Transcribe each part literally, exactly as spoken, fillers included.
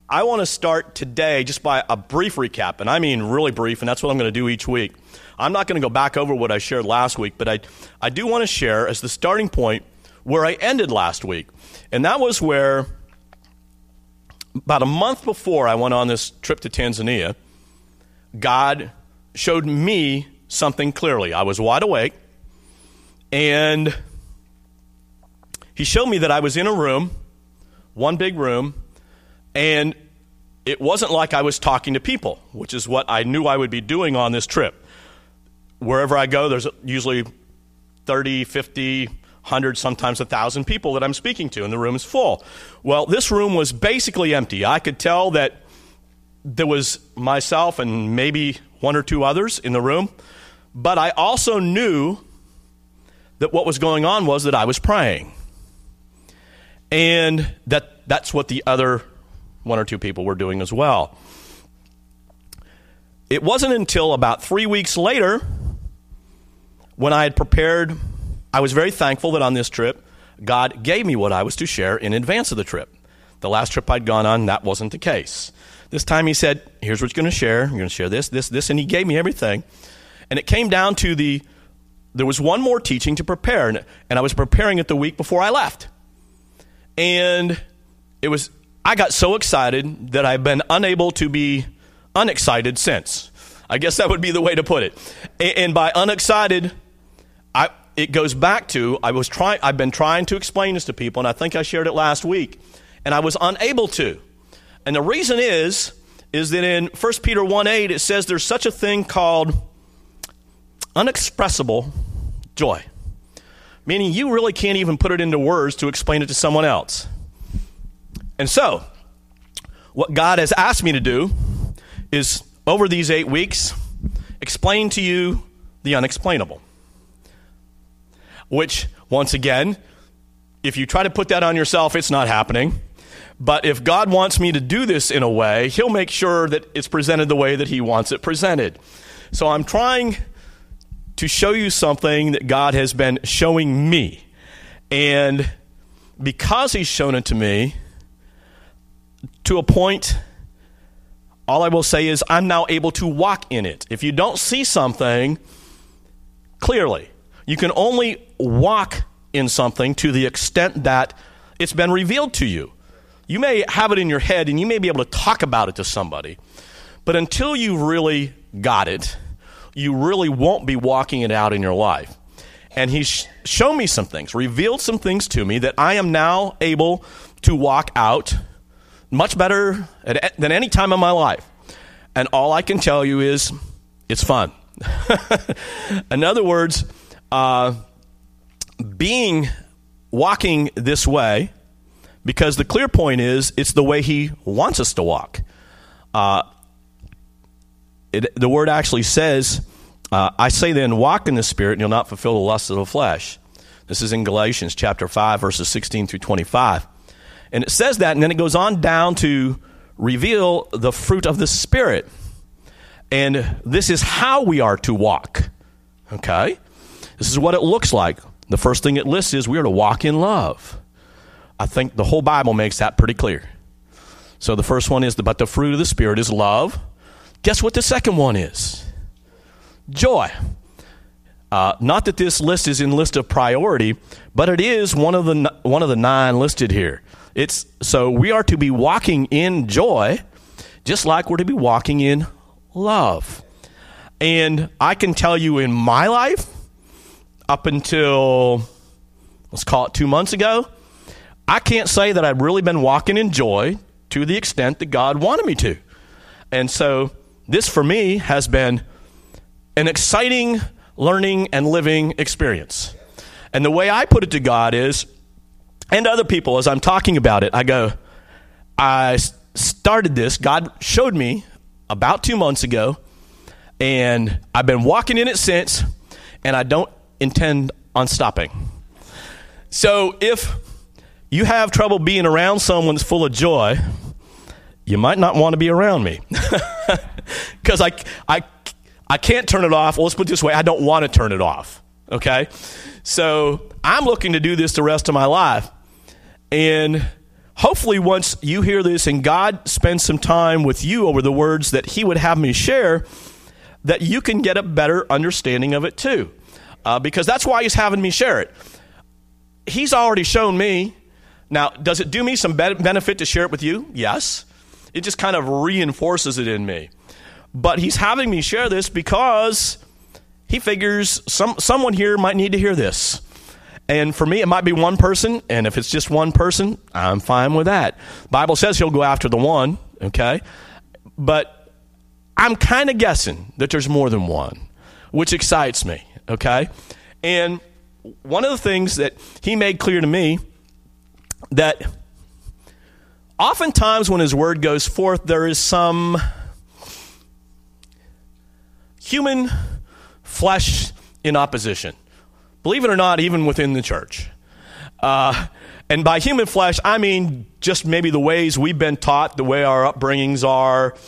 I want to start today just by a brief recap, and I mean really brief, and that's what I'm going to do each week. I'm not going to go back over what I shared last week, but I, I do want to share as the starting point where I ended last week. And that was where about a month before I went on this trip to Tanzania, God showed me something clearly. I was wide awake, and he showed me that I was in a room, one big room, and it wasn't like I was talking to people, which is what I knew I would be doing on this trip. Wherever I go, there's usually thirty, fifty, one hundred, sometimes one thousand people that I'm speaking to, and the room is full. Well, this room was basically empty. I could tell that there was myself and maybe one or two others in the room, but I also knew that what was going on was that I was praying, and that that's what the other one or two people were doing as well. It wasn't until about three weeks later when I had prepared, I was very thankful that on this trip, God gave me what I was to share in advance of the trip. The last trip I'd gone on, that wasn't the case. This time he said, here's what you're going to share. You're going to share this, this, this, and he gave me everything. And it came down to the, there was one more teaching to prepare, and, and I was preparing it the week before I left. And it was, I got so excited that I've been unable to be unexcited since. I guess that would be the way to put it. And, and by unexcited, I, it goes back to, I was trying, I've been trying to explain this to people, and I think I shared it last week, and I was unable to. And the reason is, is that in First Peter one eight, it says there's such a thing called unexpressible joy, meaning you really can't even put it into words to explain it to someone else. And so, what God has asked me to do is, over these eight weeks, explain to you the unexplainable. Which, once again, if you try to put that on yourself, it's not happening. But if God wants me to do this in a way, he'll make sure that it's presented the way that he wants it presented. So I'm trying to show you something that God has been showing me. And because he's shown it to me, to a point, all I will say is I'm now able to walk in it. If you don't see something clearly, you can only walk in something to the extent that it's been revealed to you. You may have it in your head and you may be able to talk about it to somebody, but until you really got it, you really won't be walking it out in your life. And he's shown me some things, revealed some things to me that I am now able to walk out much better than any time in my life. And all I can tell you is it's fun. In other words, uh, being, walking this way, because the clear point is it's the way he wants us to walk. Uh, it, the word actually says, uh, I say then, walk in the Spirit, and you'll not fulfill the lusts of the flesh. This is in Galatians chapter five, verses sixteen through twenty-five. And it says that, and then it goes on down to reveal the fruit of the Spirit. And this is how we are to walk. Okay? This is what it looks like. The first thing it lists is we are to walk in love. I think the whole Bible makes that pretty clear. So the first one is, the, but the fruit of the Spirit is love. Guess what the second one is? Joy. Uh, not that this list is in list of priority, but it is one of the one of the nine listed here. It's so we are to be walking in joy, just like we're to be walking in love. And I can tell you in my life, up until, let's call it two months ago, I can't say that I've really been walking in joy to the extent that God wanted me to. And so this for me has been an exciting learning and living experience. And the way I put it to God is, and other people, as I'm talking about it, I go, I started this, God showed me about two months ago, and I've been walking in it since, and I don't intend on stopping. So if you have trouble being around someone that's full of joy, you might not want to be around me. Because I, I, I can't turn it off. Well, let's put it this way, I don't want to turn it off. Okay? So I'm looking to do this the rest of my life. And hopefully once you hear this and God spends some time with you over the words that he would have me share, that you can get a better understanding of it too. Uh, because that's why he's having me share it. He's already shown me. Now, does it do me some be- benefit to share it with you? Yes. It just kind of reinforces it in me. But he's having me share this because he figures some someone here might need to hear this. And for me, it might be one person, and if it's just one person, I'm fine with that. Bible says he'll go after the one, okay? But I'm kind of guessing that there's more than one, which excites me, okay? And one of the things that he made clear to me, that oftentimes when his word goes forth, there is some human flesh in opposition. Believe it or not, even within the church. Uh, and by human flesh, I mean just maybe the ways we've been taught, the way our upbringings are,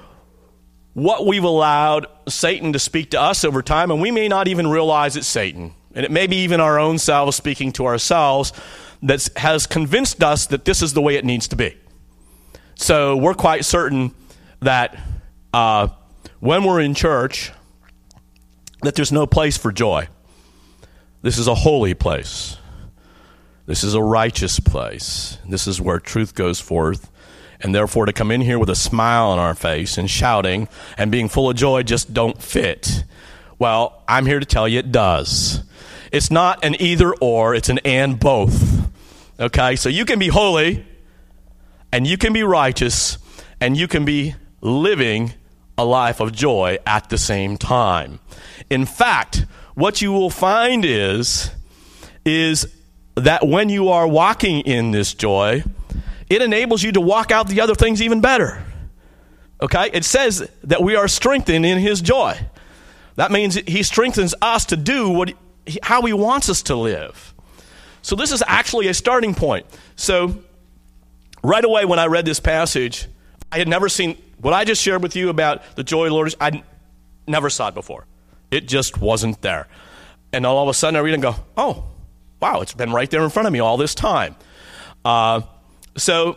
what we've allowed Satan to speak to us over time, and we may not even realize it's Satan. And it may be even our own selves speaking to ourselves that has convinced us that this is the way it needs to be. So we're quite certain that uh, when we're in church, that there's no place for joy. This is a holy place. This is a righteous place. This is where truth goes forth. And therefore, to come in here with a smile on our face and shouting and being full of joy just don't fit. Well, I'm here to tell you it does. It's not an either or, it's an and both. Okay, so you can be holy and you can be righteous and you can be living a life of joy at the same time. In fact, what you will find is, is that when you are walking in this joy, it enables you to walk out the other things even better. Okay? It says that we are strengthened in his joy. That means he strengthens us to do what he, how he wants us to live. So this is actually a starting point. So right away when I read this passage, I had never seen what I just shared with you about the joy of the Lord. I never saw it before. It just wasn't there. And all of a sudden I read and go, oh, wow, it's been right there in front of me all this time. Uh, so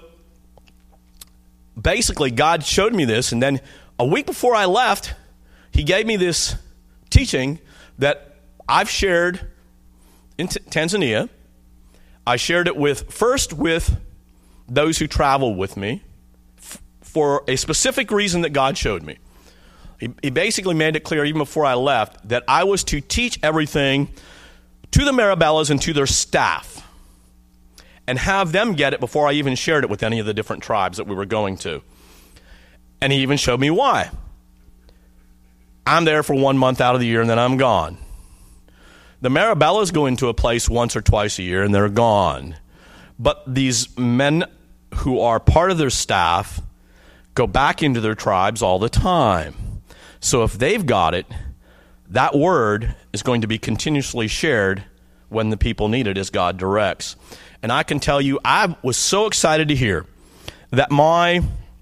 basically God showed me this, and then a week before I left, he gave me this teaching that I've shared in T- Tanzania. I shared it with first with those who traveled with me f- for a specific reason that God showed me. He, he basically made it clear even before I left that I was to teach everything to the Marabellas and to their staff and have them get it before I even shared it with any of the different tribes that we were going to. And he even showed me why. I'm there for one month out of the year and then I'm gone. The Marabellas go into a place once or twice a year and they're gone. But these men who are part of their staff go back into their tribes all the time. So if they've got it, that word is going to be continuously shared when the people need it as God directs. And I can tell you, I was so excited to hear that my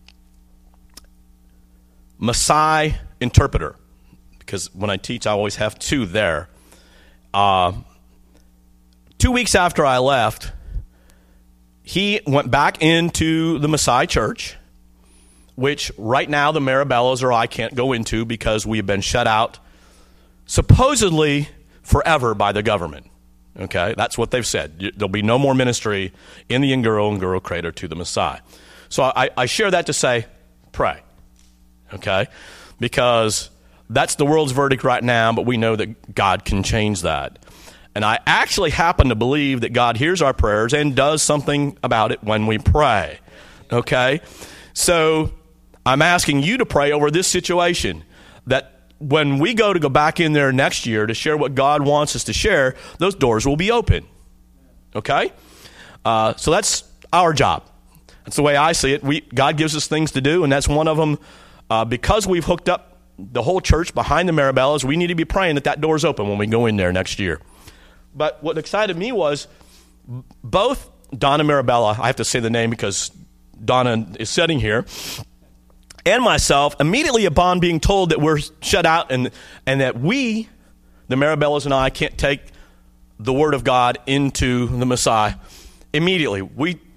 Maasai interpreter, because when I teach, I always have two there. Uh, two weeks after I left, he went back into the Maasai church, which right now the Marabellas or I can't go into because we've been shut out supposedly forever by the government. Okay, that's what they've said. There'll be no more ministry in the Nguru Nguru crater to the Maasai. So I, I share that to say, pray. Okay, because that's the world's verdict right now, but we know that God can change that. And I actually happen to believe that God hears our prayers and does something about it when we pray. Okay, so I'm asking you to pray over this situation, that when we go to go back in there next year to share what God wants us to share, those doors will be open. Okay? Uh, so that's our job. That's the way I see it. We God gives us things to do, and that's one of them. Uh, because we've hooked up the whole church behind the Marabellas, we need to be praying that that door's open when we go in there next year. But what excited me was both Donna Marabella, I have to say the name because Donna is sitting here, and myself, immediately upon being told that we're shut out and and that we, the Marabellas and I, can't take the word of God into the Maasai, immediately, we,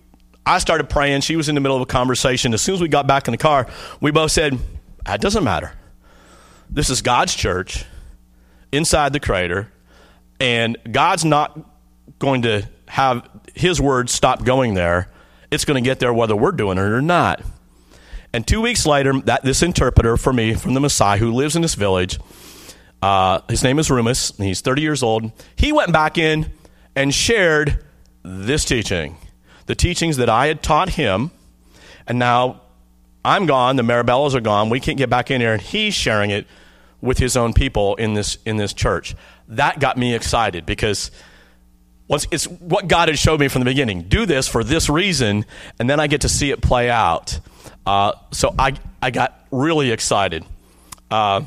I started praying. She was in the middle of a conversation. As soon as we got back in the car, we both said, it doesn't matter. This is God's church inside the crater, and God's not going to have his word stop going there. It's going to get there whether we're doing it or not. And two weeks later, that this interpreter for me from the Messiah who lives in this village, uh, his name is Rumus, and he's thirty years old. He went back in and shared this teaching, the teachings that I had taught him, and now I'm gone, the Marabellas are gone, we can't get back in here, and he's sharing it with his own people in this in this church. That got me excited because once it's what God had showed me from the beginning. Do this for this reason, and then I get to see it play out. Uh, so I I got really excited. Uh,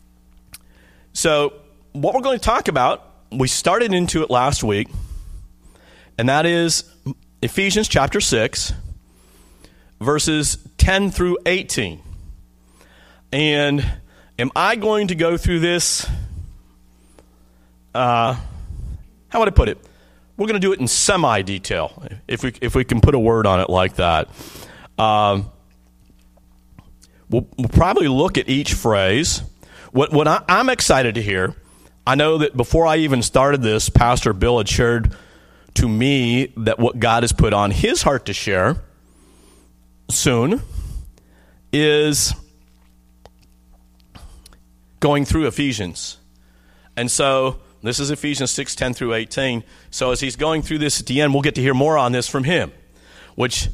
so what we're going to talk about, we started into it last week, and that is Ephesians chapter six, verses ten through eighteen. And am I going to go through this? Uh, how would I put it? We're going to do it in semi-detail, if we if we can put a word on it like that. Um, we'll, we'll probably look at each phrase. What what I, I'm excited to hear, I know that before I even started this, Pastor Bill had shared to me that what God has put on his heart to share soon is going through Ephesians. And so this is Ephesians six, ten through eighteen. So as he's going through this at the end, we'll get to hear more on this from him, which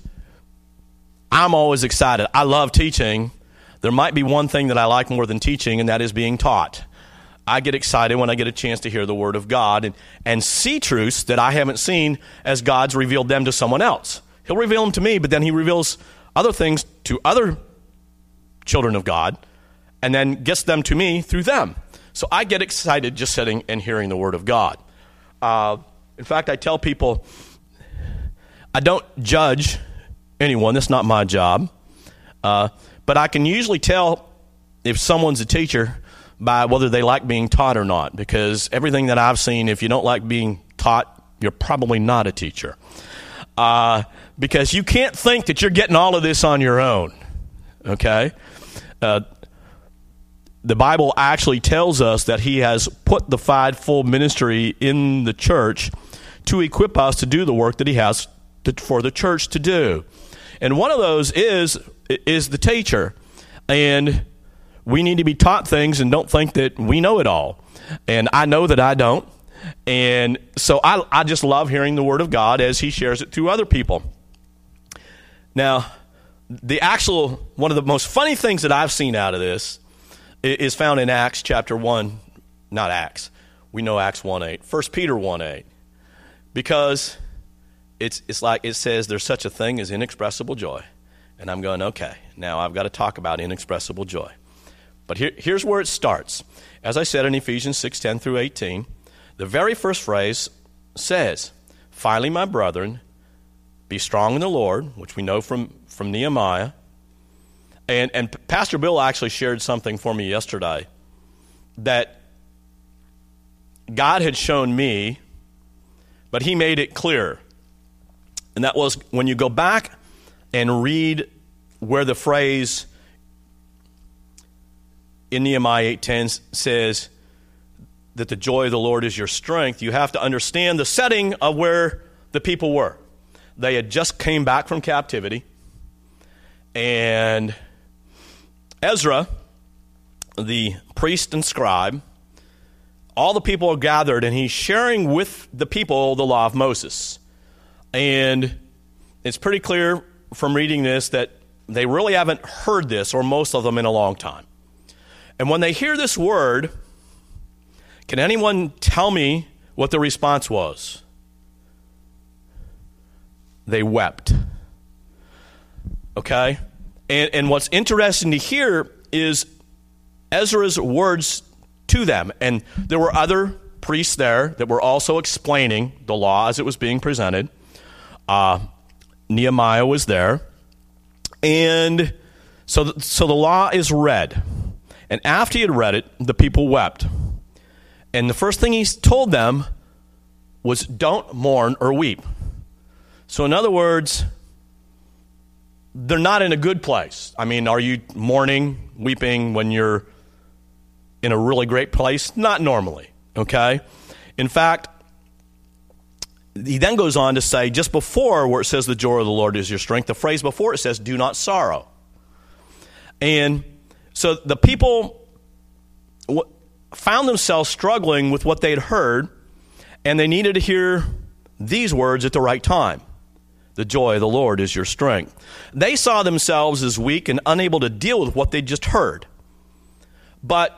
I'm always excited. I love teaching. There might be one thing that I like more than teaching, and that is being taught. I get excited when I get a chance to hear the Word of God and, and see truths that I haven't seen as God's revealed them to someone else. He'll reveal them to me, but then he reveals other things to other children of God and then gets them to me through them. So I get excited just sitting and hearing the Word of God. Uh, in fact, I tell people, I don't judge anyone. That's not my job. Uh, but I can usually tell if someone's a teacher by whether they like being taught or not, because everything that I've seen, if you don't like being taught, you're probably not a teacher. Uh, because you can't think that you're getting all of this on your own, okay? Uh, the Bible actually tells us that he has put the fivefold ministry in the church to equip us to do the work that he has to, for the church to do. And one of those is is the teacher. And we need to be taught things and don't think that we know it all. And I know that I don't. And so I, I just love hearing the Word of God as he shares it to other people. Now, the actual, one of the most funny things that I've seen out of this is found in Acts chapter one, not Acts. We know Acts one eight. First Peter one eight. Because it's it's like it says there's such a thing as inexpressible joy. And I'm going, okay, now I've got to talk about inexpressible joy. But here, here's where it starts. As I said in Ephesians six, ten through eighteen, the very first phrase says, finally, my brethren, be strong in the Lord, which we know from, from Nehemiah. And, and Pastor Bill actually shared something for me yesterday that God had shown me, but he made it clear. And that was when you go back and read where the phrase in Nehemiah eight ten says that the joy of the Lord is your strength, you have to understand the setting of where the people were. They had just came back from captivity, and Ezra, the priest and scribe, all the people are gathered, and he's sharing with the people the law of Moses. And it's pretty clear from reading this that they really haven't heard this, or most of them, in a long time. And when they hear this word, can anyone tell me what the response was? They wept. Okay? And, and what's interesting to hear is Ezra's words to them. And there were other priests there that were also explaining the law as it was being presented. Uh, Nehemiah was there. And so the, so the law is read. And after he had read it, the people wept. And the first thing he told them was, don't mourn or weep. So in other words, they're not in a good place. I mean, are you mourning, weeping when you're in a really great place? Not normally, okay? In fact, he then goes on to say, just before where it says the joy of the Lord is your strength, the phrase before it says, do not sorrow. And so the people w- found themselves struggling with what they'd heard, and they needed to hear these words at the right time. The joy of the Lord is your strength. They saw themselves as weak and unable to deal with what they just heard. But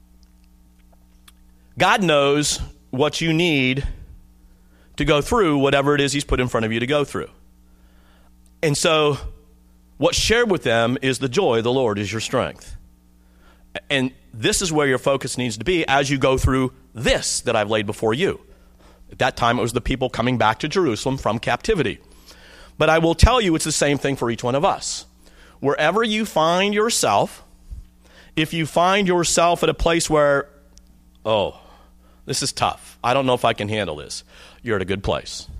God knows what you need to go through whatever it is he's put in front of you to go through. And so what's shared with them is the joy of the Lord is your strength. And this is where your focus needs to be as you go through this that I've laid before you. At that time, it was the people coming back to Jerusalem from captivity. But I will tell you it's the same thing for each one of us. Wherever you find yourself, if you find yourself at a place where, oh, this is tough, I don't know if I can handle this, you're at a good place.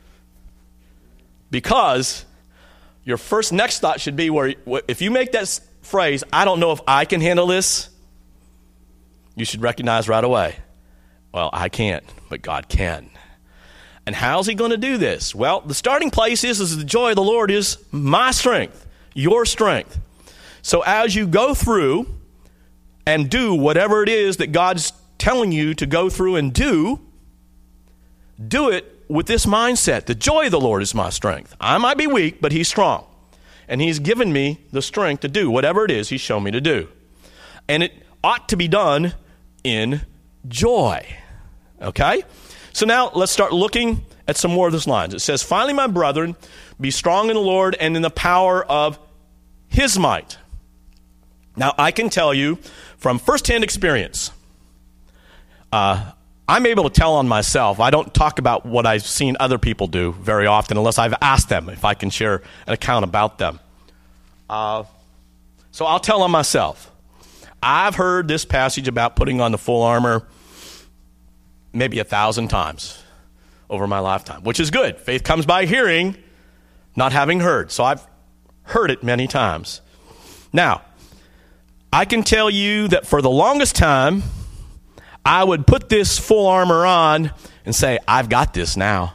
Because your first next thought should be where, if you make that phrase, I don't know if I can handle this, you should recognize right away, well, I can't, but God can. And how's he going to do this? Well, the starting place is, is the joy of the Lord is my strength, your strength. So as you go through and do whatever it is that God's telling you to go through and do, do it with this mindset. The joy of the Lord is my strength. I might be weak, but he's strong. And he's given me the strength to do whatever it is he's shown me to do. And it ought to be done in joy. Okay? So now let's start looking at some more of those lines. It says, finally, my brethren, be strong in the Lord and in the power of his might. Now, I can tell you from firsthand experience, uh, I'm able to tell on myself. I don't talk about what I've seen other people do very often unless I've asked them if I can share an account about them. Uh, so I'll tell on myself. I've heard this passage about putting on the full armor maybe a thousand times over my lifetime, which is good. Faith comes by hearing, not having heard. So I've heard it many times. Now, I can tell you that for the longest time, I would put this full armor on and say, I've got this now.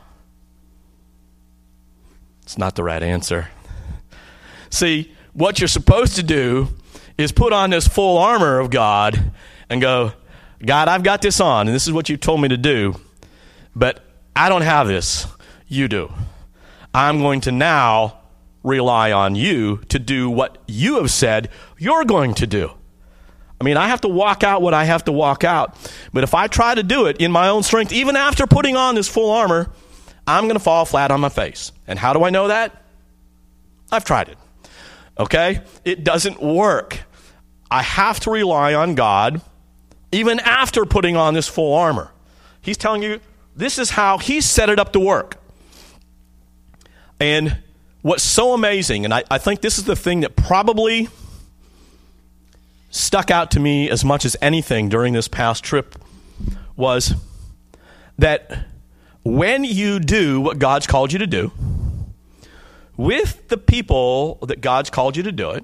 It's not the right answer. See, what you're supposed to do is put on this full armor of God and go, God, I've got this on, and this is what you told me to do, but I don't have this. You do. I'm going to now rely on you to do what you have said you're going to do. I mean, I have to walk out what I have to walk out, but if I try to do it in my own strength, even after putting on this full armor, I'm going to fall flat on my face. And how do I know that? I've tried it. Okay? It doesn't work. I have to rely on God even after putting on this full armor. He's telling you this is how he set it up to work. And what's so amazing, and I, I think this is the thing that probably stuck out to me as much as anything during this past trip, was that when you do what God's called you to do, with the people that God's called you to do it,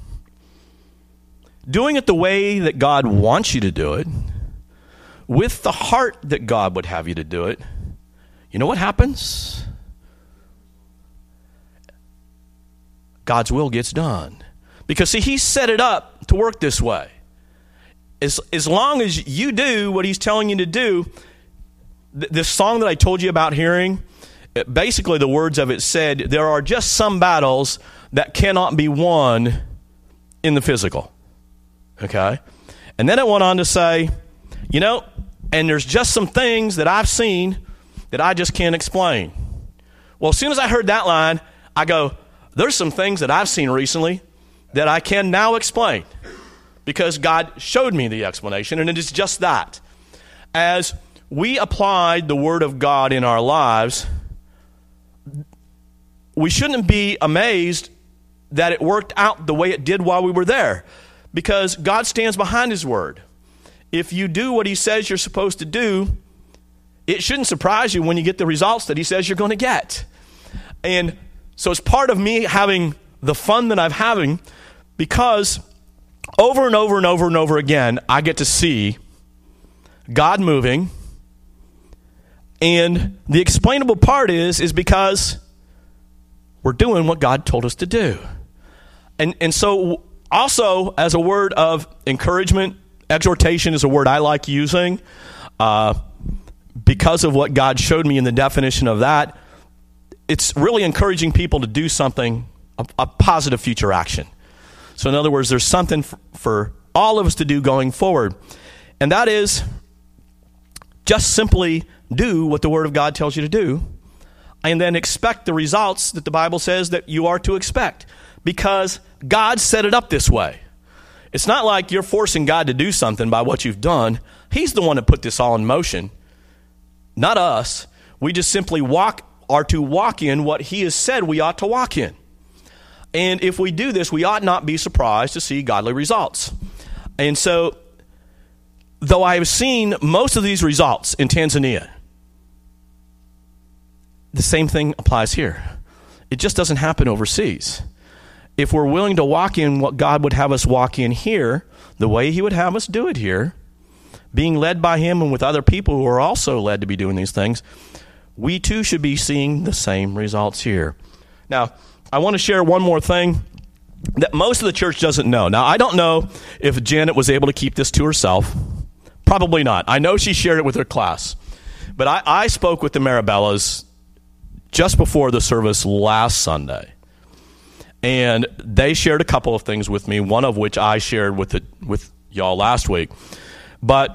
doing it the way that God wants you to do it, with the heart that God would have you to do it, you know what happens? God's will gets done. Because, see, he set it up to work this way. As, as long as you do what he's telling you to do, th- this song that I told you about hearing, it, basically the words of it said, there are just some battles that cannot be won in the physical. Okay? And then it went on to say, you know, and there's just some things that I've seen that I just can't explain. Well, as soon as I heard that line, I go, there's some things that I've seen recently that I can now explain because God showed me the explanation, and it is just that. As we applied the Word of God in our lives, we shouldn't be amazed that it worked out the way it did while we were there, because God stands behind his Word. If you do what he says you're supposed to do, it shouldn't surprise you when you get the results that he says you're going to get. And so it's part of me having the fun that I'm having, because over and over and over and over again, I get to see God moving. And the explainable part is, is because we're doing what God told us to do. And and so also, as a word of encouragement, exhortation is a word I like using uh, because of what God showed me in the definition of that. It's really encouraging people to do something, a, a positive future action. So in other words, there's something f- for all of us to do going forward. And that is just simply do what the Word of God tells you to do, and then expect the results that the Bible says that you are to expect, because God set it up this way. It's not like you're forcing God to do something by what you've done. He's the one that put this all in motion, not us. We just simply walk are to walk in what he has said we ought to walk in. And if we do this, we ought not be surprised to see godly results. And so, though I have seen most of these results in Tanzania, the same thing applies here. It just doesn't happen overseas. If we're willing to walk in what God would have us walk in here, the way he would have us do it here, being led by him and with other people who are also led to be doing these things, we too should be seeing the same results here. Now, I want to share one more thing that most of the church doesn't know. Now, I don't know if Janet was able to keep this to herself. Probably not. I know she shared it with her class. But I, I spoke with the Marabellas just before the service last Sunday. And they shared a couple of things with me, one of which I shared with the, with y'all last week. But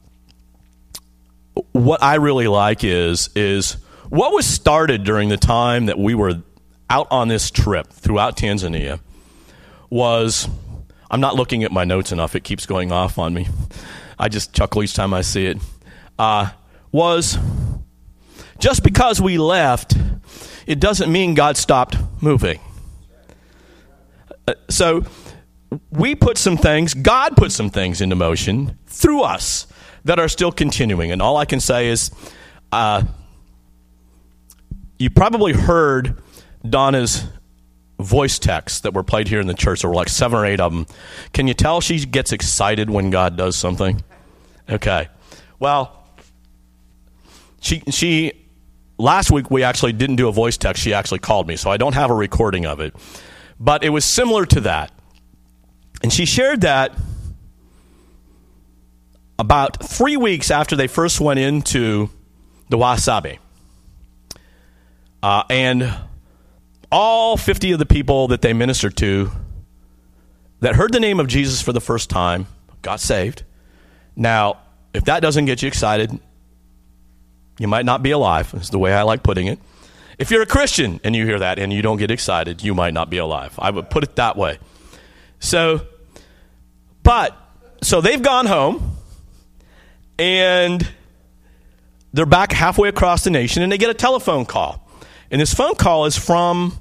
what I really like is, is what was started during the time that we were out on this trip throughout Tanzania was, I'm not looking at my notes enough, it keeps going off on me. I just chuckle each time I see it. Uh, was just because we left, it doesn't mean God stopped moving. Uh, so we put some things, God put some things into motion through us that are still continuing. And all I can say is, uh, you probably heard Donna's voice texts that were played here in the church. There were like seven or eight of them. Can you tell she gets excited when God does something? Okay. Well, she she last week we actually didn't do a voice text. She actually called me, so I don't have a recording of it. But it was similar to that. And she shared that about three weeks after they first went into the Wasabi. Uh, and all fifty of the people that they ministered to that heard the name of Jesus for the first time got saved. Now, if that doesn't get you excited, you might not be alive, is the way I like putting it. If you're a Christian and you hear that and you don't get excited, you might not be alive. I would put it that way. So, but, so they've gone home, and they're back halfway across the nation, and they get a telephone call. And this phone call is from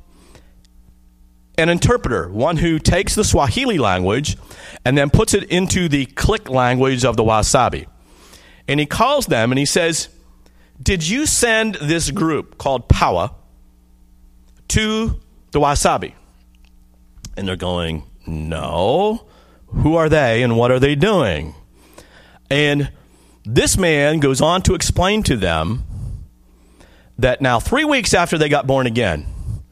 an interpreter, one who takes the Swahili language and then puts it into the click language of the Wasabi. And he calls them and he says, did you send this group called Power to the Wasabi? And they're going, no. Who are they and what are they doing? And this man goes on to explain to them that now three weeks after they got born again,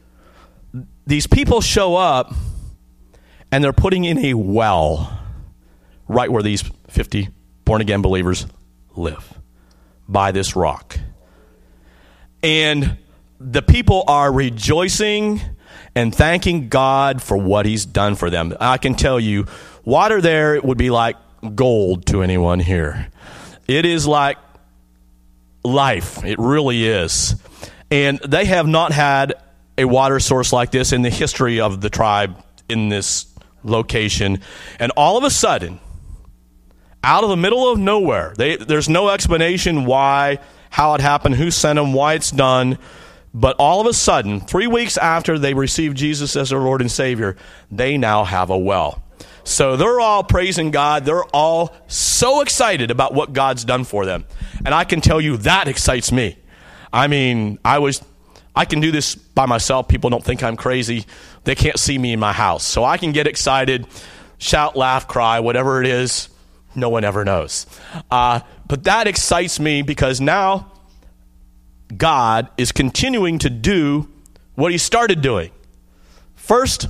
these people show up and they're putting in a well right where these fifty born-again believers live, by this rock. And the people are rejoicing and thanking God for what he's done for them. I can tell you, water there would be like gold to anyone here. It is like life. It really is. And they have not had a water source like this in the history of the tribe in this location. And all of a sudden, out of the middle of nowhere, they, there's no explanation why, how it happened, who sent them, why it's done. But all of a sudden, three weeks after they received Jesus as their Lord and Savior, they now have a well. So they're all praising God. They're all so excited about what God's done for them. And I can tell you that excites me. I mean, I was I can do this by myself. People don't think I'm crazy. They can't see me in my house. So I can get excited, shout, laugh, cry, whatever it is. No one ever knows. Uh, but that excites me because now God is continuing to do what he started doing. First,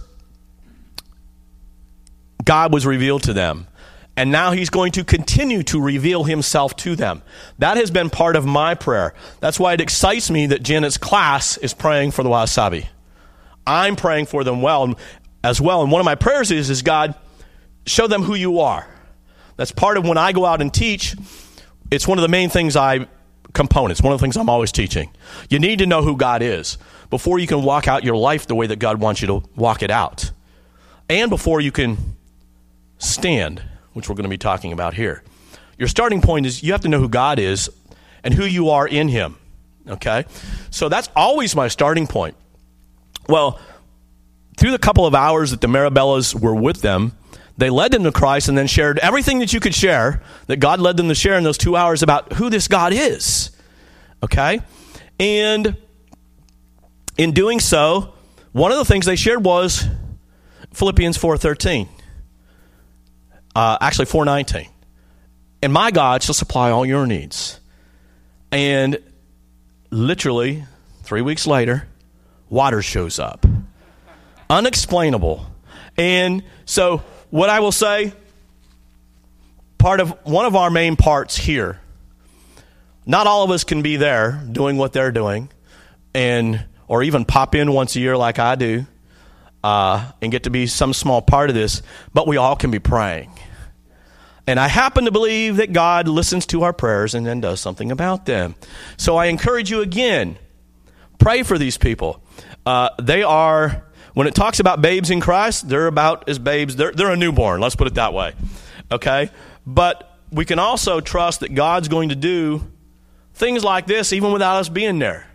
God was revealed to them. And now he's going to continue to reveal himself to them. That has been part of my prayer. That's why it excites me that Janet's class is praying for the Wasabi. I'm praying for them well as well. And one of my prayers is, is God, show them who you are. That's part of when I go out and teach. It's one of the main things I, components, one of the things I'm always teaching. You need to know who God is before you can walk out your life the way that God wants you to walk it out. And before you can stand, which we're going to be talking about here. Your starting point is you have to know who God is and who you are in him, okay? So that's always my starting point. Well, through the couple of hours that the Marabellas were with them, they led them to Christ and then shared everything that you could share, that God led them to share in those two hours about who this God is, okay? And in doing so, one of the things they shared was Philippians four thirteen. Uh, actually, four nineteen. And my God shall supply all your needs. And literally, three weeks later, water shows up. Unexplainable. And so, what I will say, part of one of our main parts here, not all of us can be there doing what they're doing, and or even pop in once a year like I do, uh, and get to be some small part of this, but we all can be praying. And I happen to believe that God listens to our prayers and then does something about them. So I encourage you again, pray for these people. Uh, they are, when it talks about babes in Christ, they're about as babes, they're, they're a newborn, let's put it that way. Okay? But we can also trust that God's going to do things like this even without us being there.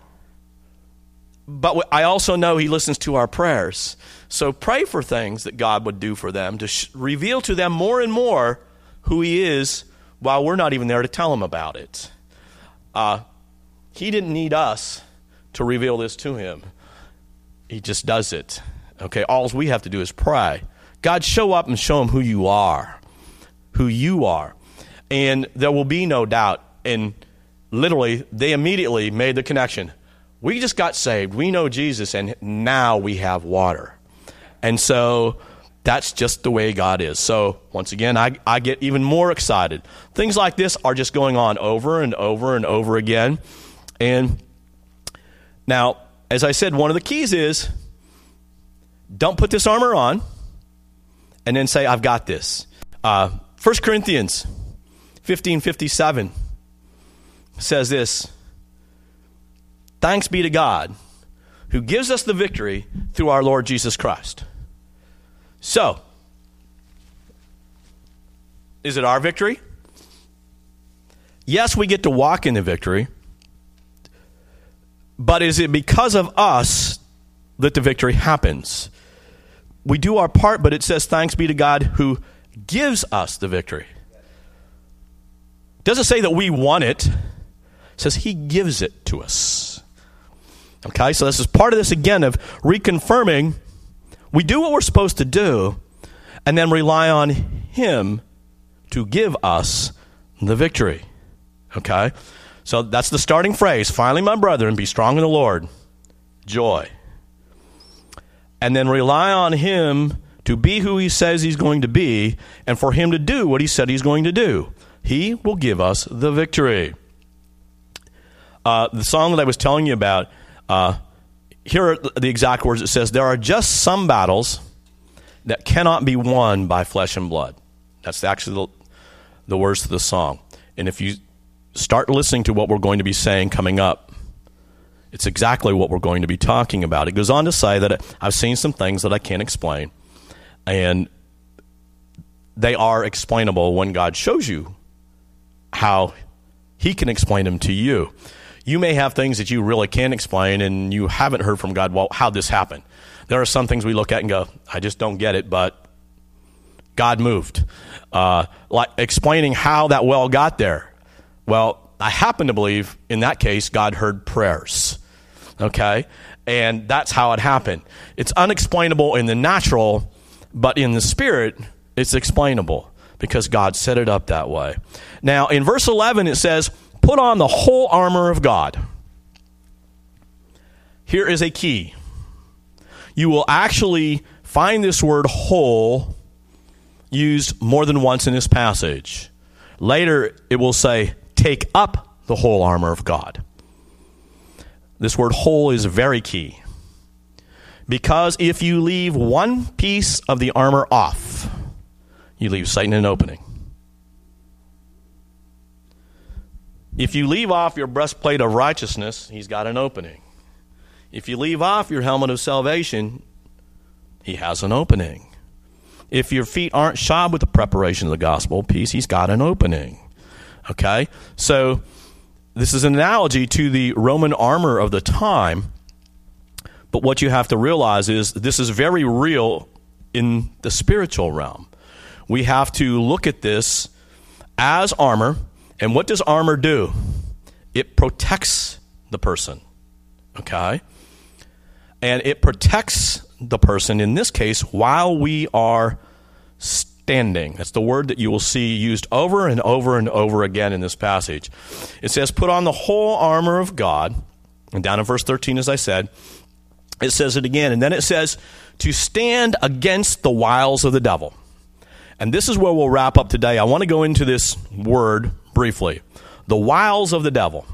But I also know he listens to our prayers. So pray for things that God would do for them, to sh- reveal to them more and more who he is while we're not even there to tell them about it. Uh, he didn't need us to reveal this to him. He just does it. Okay, all we have to do is pray. God, show up and show them who you are, who you are. And there will be no doubt. And literally, they immediately made the connection. We just got saved. We know Jesus, and now we have water. And so that's just the way God is. So once again, I, I get even more excited. Things like this are just going on over and over and over again. And now, as I said, one of the keys is don't put this armor on and then say, I've got this. Uh, First Corinthians fifteen fifty-seven says this, thanks be to God who gives us the victory through our Lord Jesus Christ. So, is it our victory? Yes, we get to walk in the victory. But is it because of us that the victory happens? We do our part, but it says, thanks be to God who gives us the victory. It doesn't say that we won it. It says he gives it to us. Okay, so this is part of this again of reconfirming we do what we're supposed to do and then rely on him to give us the victory. Okay, so that's the starting phrase. Finally, my brethren, be strong in the Lord. Joy. And then rely on him to be who he says he's going to be and for him to do what he said he's going to do. He will give us the victory. Uh, the song that I was telling you about, uh, here are the exact words. It says, there are just some battles that cannot be won by flesh and blood. That's actually the, the words of the song. And if you start listening to what we're going to be saying coming up, it's exactly what we're going to be talking about. It goes on to say that I've seen some things that I can't explain, and they are explainable when God shows you how he can explain them to you. You may have things that you really can't explain, and you haven't heard from God, well, how'd this happen? There are some things we look at and go, I just don't get it, but God moved. Uh, like explaining how that well got there. Well, I happen to believe, in that case, God heard prayers. Okay? And that's how it happened. It's unexplainable in the natural, but in the spirit, it's explainable because God set it up that way. Now, in verse eleven, it says, put on the whole armor of God. Here is a key. You will actually find this word whole used more than once in this passage. Later, it will say, take up the whole armor of God. This word whole is very key. Because if you leave one piece of the armor off, you leave Satan an opening. If you leave off your breastplate of righteousness, he's got an opening. If you leave off your helmet of salvation, he has an opening. If your feet aren't shod with the preparation of the gospel of peace, he's got an opening. Okay? So this is an analogy to the Roman armor of the time. But what you have to realize is this is very real in the spiritual realm. We have to look at this as armor. And what does armor do? It protects the person. Okay? And it protects the person, in this case, while we are standing. That's the word that you will see used over and over and over again in this passage. It says, put on the whole armor of God. And down in verse thirteen, as I said, it says it again. And then it says, to stand against the wiles of the devil. And this is where we'll wrap up today. I want to go into this word briefly. The wiles of the devil.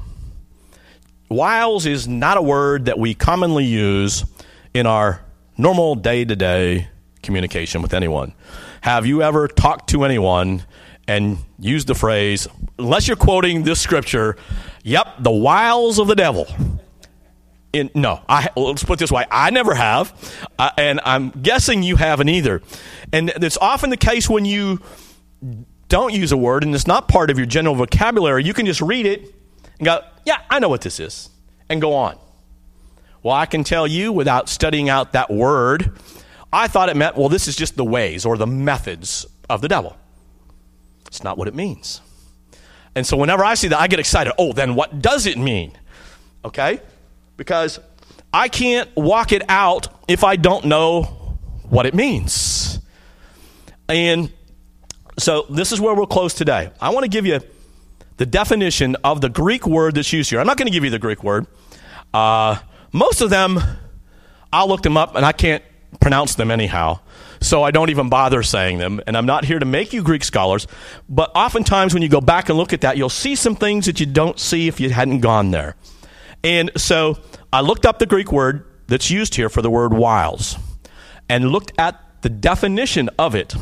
Wiles is not a word that we commonly use in our normal day-to-day communication with anyone. Have you ever talked to anyone and used the phrase, unless you're quoting this scripture, yep, the wiles of the devil? In, no, I, let's put it this way. I never have, uh, and I'm guessing you haven't either. And it's often the case when you don't use a word and it's not part of your general vocabulary, you can just read it and go, yeah, I know what this is, and go on. Well, I can tell you without studying out that word, I thought it meant, well, this is just the ways or the methods of the devil. It's not what it means. And so whenever I see that, I get excited. Oh, then what does it mean? Okay? Because I can't walk it out if I don't know what it means. And so this is where we'll close today. I want to give you the definition of the Greek word that's used here. I'm not going to give you the Greek word. Uh, most of them, I'll look them up, and I can't pronounce them anyhow, so I don't even bother saying them. And I'm not here to make you Greek scholars, but oftentimes when you go back and look at that, you'll see some things that you don't see if you hadn't gone there. And so I looked up the Greek word that's used here for the word wiles and looked at the definition of it.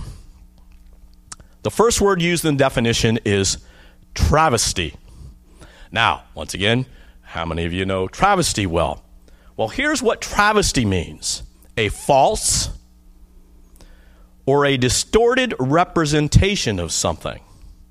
The first word used in the definition is travesty. Now, once again, how many of you know travesty well? Well, here's what travesty means. A false or a distorted representation of something.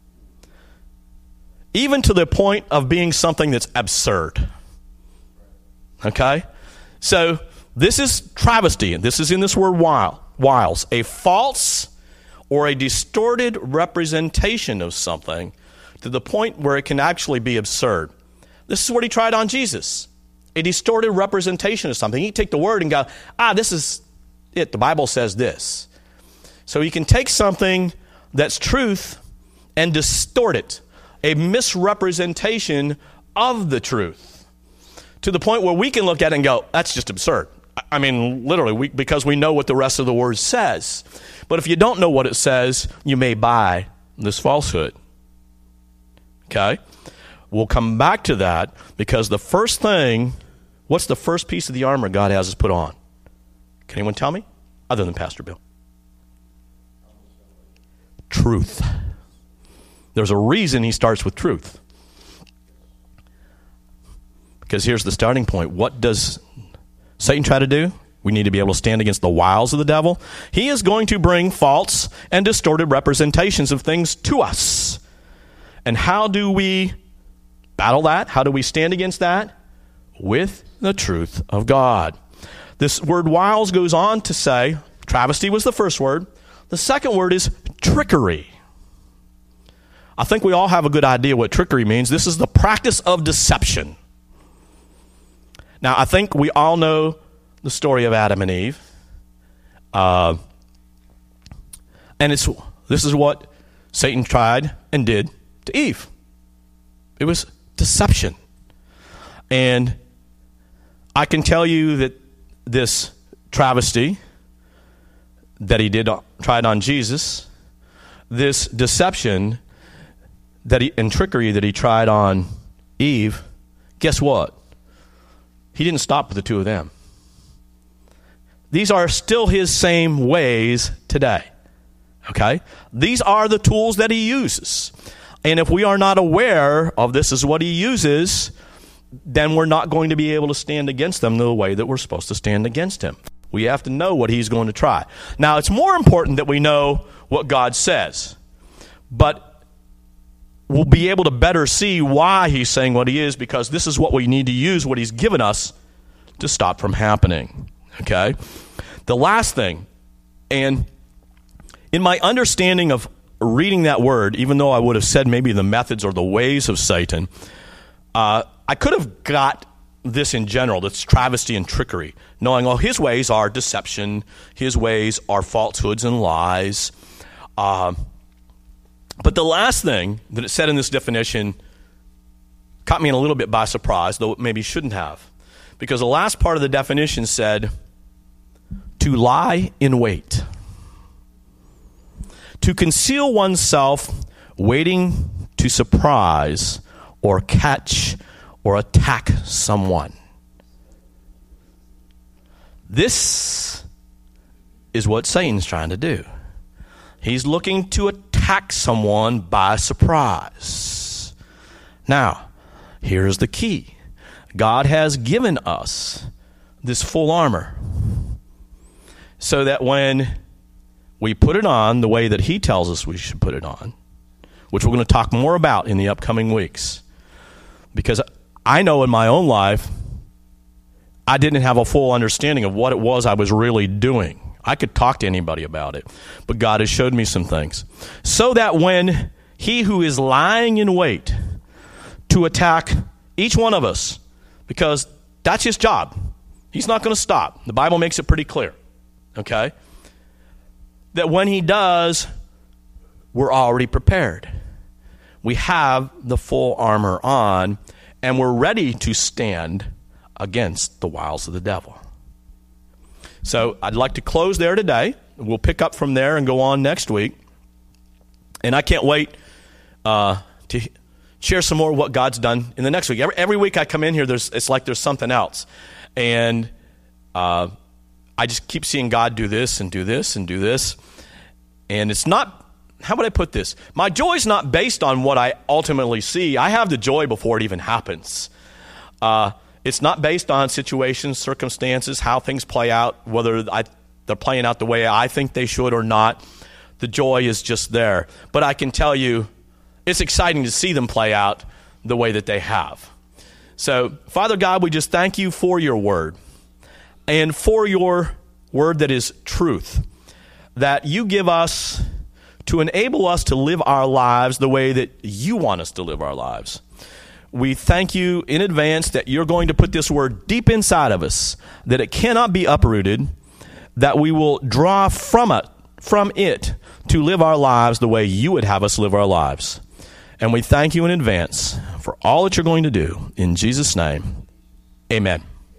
Even to the point of being something that's absurd. Okay? So, this is travesty, and this is in this word wiles. A false or a distorted representation of something to the point where it can actually be absurd. This is what he tried on Jesus. A distorted representation of something. He'd take the word and go, ah, this is it. The Bible says this. So he can take something that's truth and distort it. A misrepresentation of the truth. To the point where we can look at it and go, that's just absurd. I mean, literally, we, because we know what the rest of the word says. But if you don't know what it says, you may buy this falsehood. Okay? We'll come back to that because the first thing, what's the first piece of the armor God has us put on? Can anyone tell me? Other than Pastor Bill. Truth. There's a reason he starts with truth. Because here's the starting point. What does Satan try to do? We need to be able to stand against the wiles of the devil. He is going to bring false and distorted representations of things to us. And how do we battle that? How do we stand against that? With the truth of God. This word wiles goes on to say, travesty was the first word. The second word is trickery. I think we all have a good idea what trickery means. This is the practice of deception. Now, I think we all know the story of Adam and Eve. Uh, and it's this is what Satan tried and did to Eve. It was deception. And I can tell you that this travesty that he did tried on Jesus, this deception that he, and trickery that he tried on Eve, guess what? He didn't stop with the two of them. These are still his same ways today. Okay? These are the tools that he uses. And if we are not aware of this is what he uses, then we're not going to be able to stand against them the way that we're supposed to stand against him. We have to know what he's going to try. Now, it's more important that we know what God says. But we'll be able to better see why he's saying what he is, because this is what we need to use, what he's given us, to stop from happening. Okay? The last thing, and in my understanding of reading that word, even though I would have said maybe the methods or the ways of Satan, uh, I could have got this in general, that's travesty and trickery, knowing, oh, his ways are deception, his ways are falsehoods and lies. Uh, but the last thing that it said in this definition caught me in a little bit by surprise, though it maybe shouldn't have. Because the last part of the definition said, to lie in wait. To conceal oneself, waiting to surprise or catch or attack someone. This is what Satan's trying to do. He's looking to attack someone by surprise. Now, here's the key. God has given us this full armor so that when we put it on the way that he tells us we should put it on, which we're going to talk more about in the upcoming weeks, because I know in my own life, I didn't have a full understanding of what it was I was really doing. I could talk to anybody about it, but God has showed me some things. So that when he who is lying in wait to attack each one of us, because that's his job, he's not going to stop. The Bible makes it pretty clear, okay? That when he does, we're already prepared. We have the full armor on, and we're ready to stand against the wiles of the devil. So I'd like to close there today. We'll pick up from there and go on next week. And I can't wait uh, to share some more of what God's done in the next week. Every, every week I come in here, there's it's like there's something else. And uh, I just keep seeing God do this and do this and do this. And it's not, how would I put this? My joy is not based on what I ultimately see. I have the joy before it even happens. Uh, it's not based on situations, circumstances, how things play out, whether I, they're playing out the way I think they should or not. The joy is just there. But I can tell you, it's exciting to see them play out the way that they have. So, Father God, we just thank you for your word and for your word that is truth, that you give us to enable us to live our lives the way that you want us to live our lives. We thank you in advance that you're going to put this word deep inside of us, that it cannot be uprooted, that we will draw from it, from it to live our lives the way you would have us live our lives. And we thank you in advance for all that you're going to do. In Jesus' name, amen.